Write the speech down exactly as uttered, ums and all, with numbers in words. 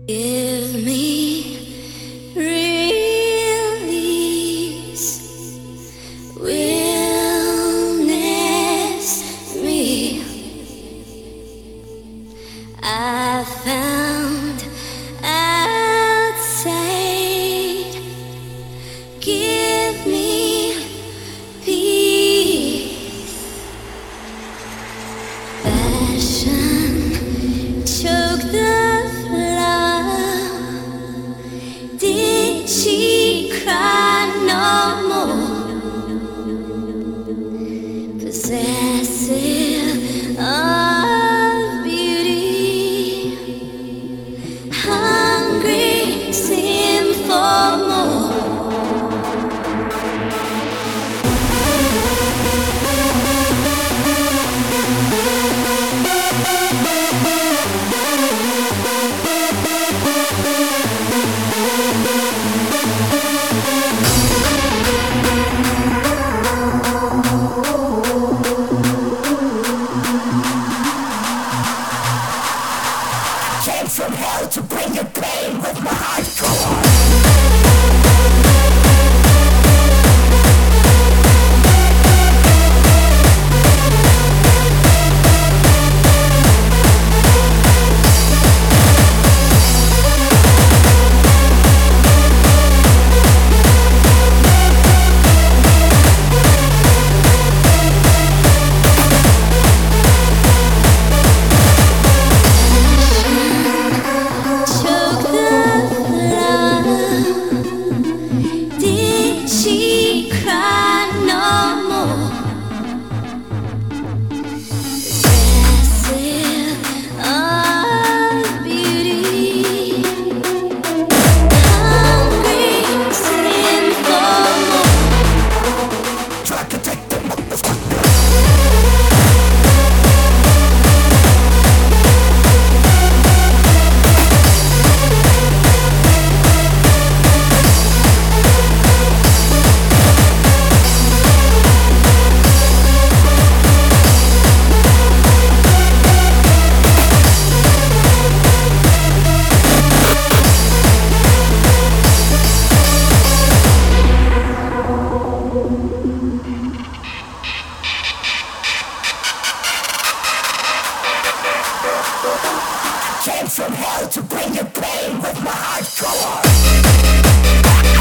Give me release, wellness me. I found outside. Give me peace. Passion choke the Did she cry no more? Possessive of beauty, hungry, sin for more. Came from hell to bring you pain with my hardcore. She cried no more. Possessive of beauty, hungry, sin for more. Try to take the motherfucker. Came from hell to bring you pain with my hardcore.